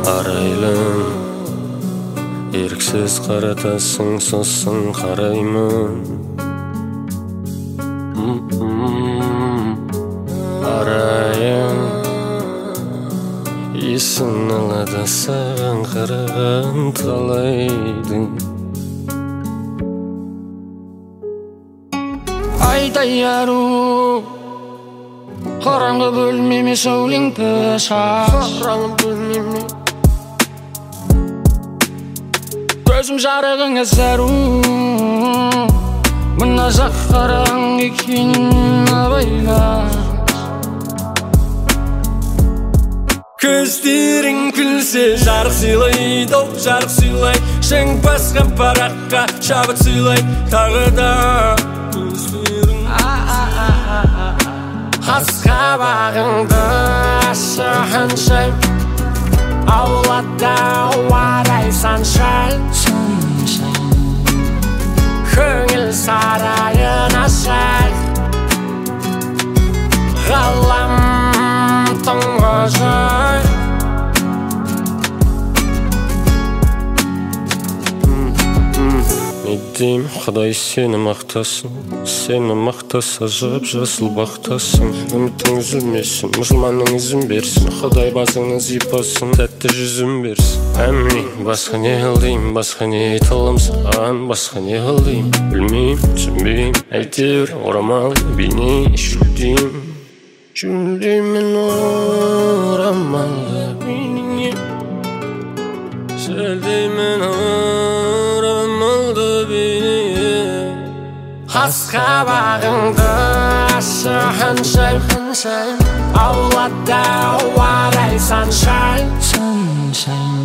арайлым еріксіз қаратасың, сосын қараймын. Арайым есін алады саған қараған талайдың. Айдай ару қараңғы бөлмеме сәулеңді шаш. Қараңғы бөлмеме көзім жарығыңа зәру. Мына жақ қараң екенін абайла. Көздерің күлсе жарық сыйлайды, жарық сыйлайды. Шең басқан параққа шабыт сыйлайды. Тағы да көздерің қас қабағыңды ашығаншай. Аулада уарай саншай. Көңіл сарайын ашай. Ғалам тұңғыжай. Недейм, Құдай сені мақтасын, сені мақтаса жып жасыл бақтасын. Үмітің үзілмесін, мұсылманның ізін берсін, Құдай басыңның зипасын, тәтті жүзін берсін. Әмін, басқа не қылдейм, басқа не айтылым саған, басқа не қылдейм, білмейм, түсінбейм. Әйтеуір орамал бейне жүлдейм, жүлдеймін орамалды бейнеңе, жүлдеймін орамалды бейнеңе. Қас қабағыңды ашығаншай, аулада уарай саншай.